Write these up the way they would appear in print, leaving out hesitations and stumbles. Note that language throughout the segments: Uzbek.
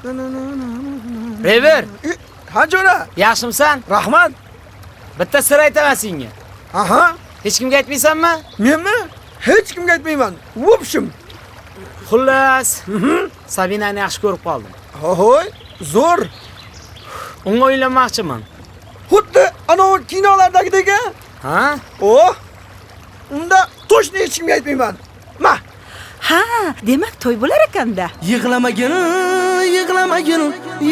Rever, Ha jo'ra. yaxshimisan? Rahmat. Bitta sir aytaman senga. Aha. Hech kimga aytmaysanmi? Menmi? Hech kimga aytmayman. Vobshim. Xullas, Sabinani yaxshi ko'rib qoldim. Hoy, zo'r. Unga uylanmoqchiman. Xuddi ana o kinolardagidek. Ha? Oh. Unda to'shni hech kimga aytmayman. Ma. Ha, demak to'y bo'lar ekanda. Yig'lamagin, yig'lamagin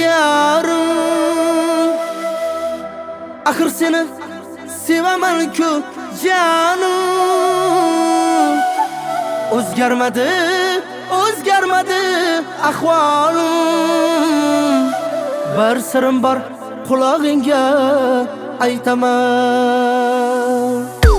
yarim. Axir seni sevaman-ku jonim. O'zgarmadi, o'zgarmadi ahvolim. Bir sirim bor, qulog'ingga aytaman.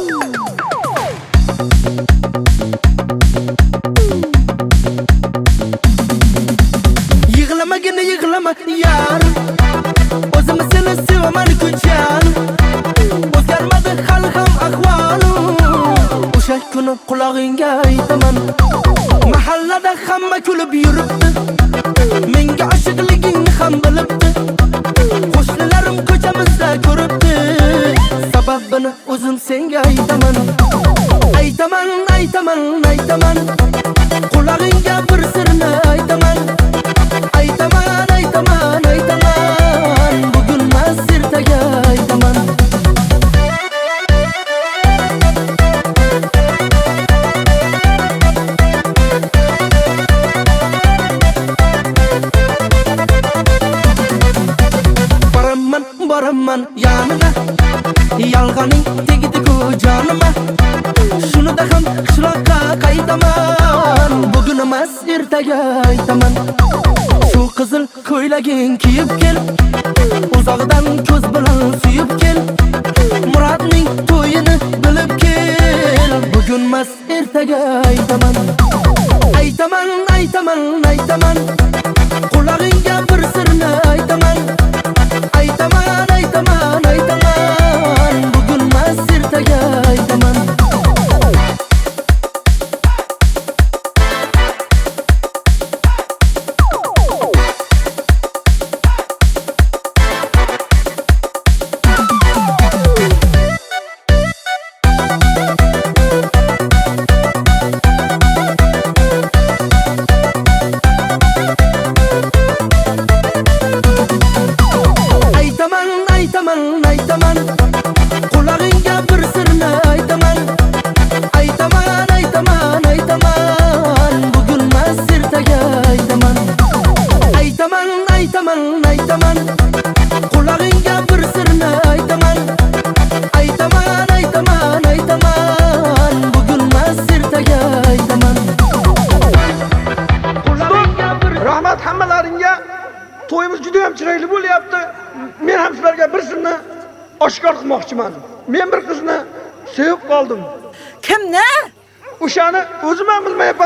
Yig'lama yar, o'zimni seni sevaman-ku jonim. O'zgarmadi hali ham ahvolim. O'sha kuni qulog'ingga aytaman. Mahallada hamma kulib yuribdi, menga oshiqligingni ham bilibdi. Qo'shnilarim ko'chamizda ko'ribdi, sababini o'zim senga aytaman. Aytaman, aytaman, aytaman, qulog'ingga bir sirni aytaman. Aytaman, aytaman, aytaman, bugun mas ertaga aytaman. Boraman yanına, yalg'oning tegdi-ku jonima. Shunida ham qishloqqa qaytaman, bugun emas ertaga aytaman. Shu qizil ko'ylaging kiyib kel, uzoqdan ko'z bilan suyib kel. Murodning to'yini bilib kel, bugun emas ertaga aytaman. Aytaman, aytaman, aytaman, qulog'ingga bir sirni aytaman. Aytaman, aytaman, aytaman, bugun mas ertaga aytaman. Aytaman, aytaman, qulog'ingga bir sirni aytaman. Aytaman, aytaman, aytaman, bugun mas ertaga aytaman. Aytaman, aytaman, aytaman, qulog'ingga bir sirni aytaman. Aytaman, aytaman, aytaman, bugun mas ertaga aytaman. Rahmat hammalaringga. To'yimiz juda ham chiroyli bo'lyapti. Men ham sizlarga bir sirni oshkor qilmoqchiman. Men bir qizni sevib qoldim. Kimni? O'shani o'zim ham bilmayapman.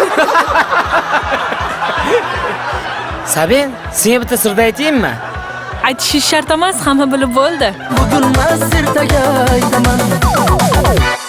Sabin, senga bitta sirni aytaymi? Aytish shart emas, hamma bilib bo'ldi. Bugun mas ertaga aytaman.